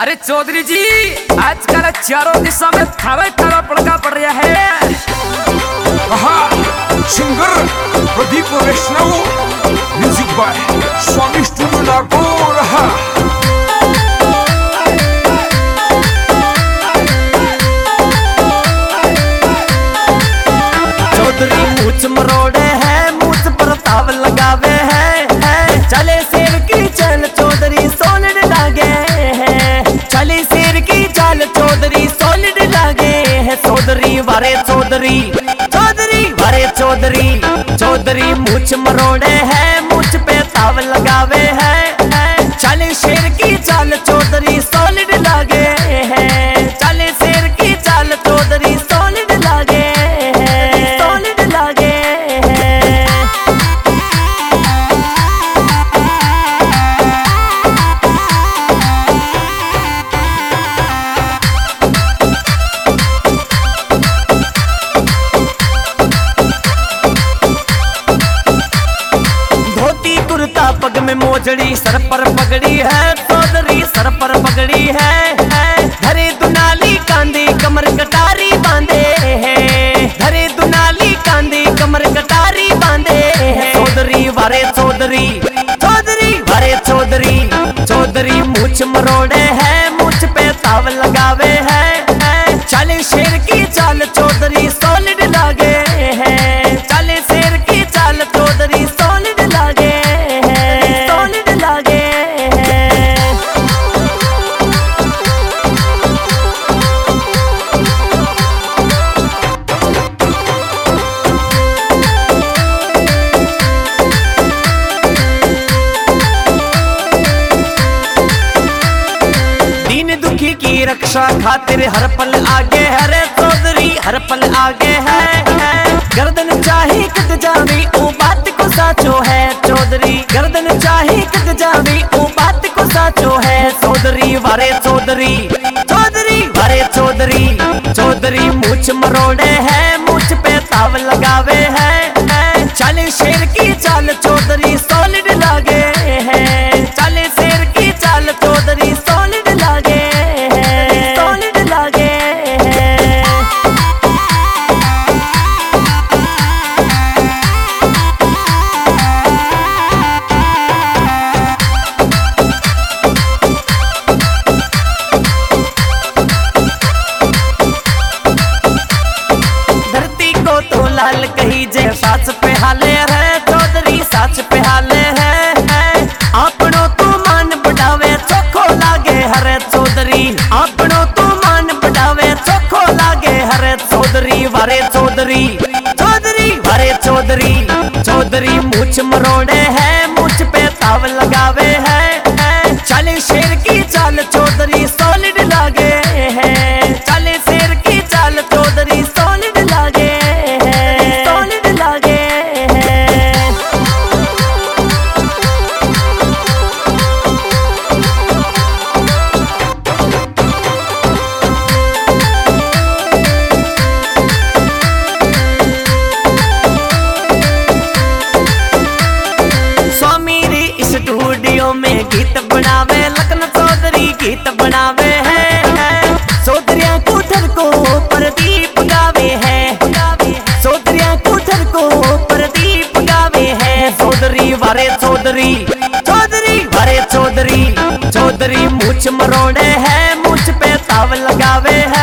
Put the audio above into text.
अरे चौधरी जी, आजकल चारों दिशा में थारा थारा पड़का पड़ रहा है। Singer Pradeep Vaishnav, music by Swami studio Nagaur. Chaudhary मूछ मरोड़े है, मूछ पर ताव लगावे है। चले शेर की चल चौधरी सोलड लागे है, चले शेर की चल चौधरी सोलड लागे है। चौधरी वारे चौधरी, चौधरी वारे चौधरी, चौधरी मूछ मरोड़े है, मूछ पे ताव लगावे है। चले शेर की चाल चौधरी सोलड लागे है, चले शेर की चाल चौधरी सोलड लागे है, सोलड लागे है। धोती कुर्ता पग में मोजड़ी, सर पर पगड़ी है चौधरी, सर पर पगड़ी है। धरे दुनाली कांदी कमर कटारी बांधे है, धरे दुनाली कांदी कमर कटारी बांधे है। चौधरी वारे चौधरी, चौधरी वारे चौधरी, चौधरी मूछ मरोड़े है, मूछ पे ताव लगावे है। चले शेर की चाल चौधरी सोलड लागे है, चले शेर की चाल चौधरी सोलड लागे है, सोलड लागे है। दीन दुखी की रक्षा खातिर हर पल आगे है रे चौधरी, हर पल आगे है। गर्दन चाहे कट जावी ओ बात को साचो है चौधरी, गर्दन चाहे कट जावी ओ बात को साचो है। चौधरी वारे चौधरी, चौधरी वारे चौधरी, चौधरी मूछ मरोड़े है, मूछ पे ताव लगावे है। चले शेर की चाल चौधरी सोलड लागे है, चले शेर की चाल चौधरी सोलड लागे है, सोलड लागे है। धरती को तो लाल कही जे साच पे हाले है चौधरी, साच पे हाले है। आपनो तू मान बढ़ावे चोखो लागे हरे चौधरी, आपनो तू मान बढ़ावे चोखो लागे हरे चौधरी वारे चौधरी, चौधरी वारे चौधरी, चौधरी मूछ मरोड़े है, मूछ पे ताव लगावे है। चले शेर की चाल चौधरी सोलड लागे है, चले शेर की चाल चौधरी सोलड लागे है, सोलड लागे है। स्वामी रे इस स्टूडियो में गीत बनावे, लखन चौधरी गीत बनावे है। चौधरिया कुठर को प्रदीप गावे है, चौधरिया कुठर को प्रदीप गावे है। चौधरी वारे चौधरी, चौधरी वारे चौधरी, चौधरी मूछ मरोड़े है, मूछ पे ताव लगावे है।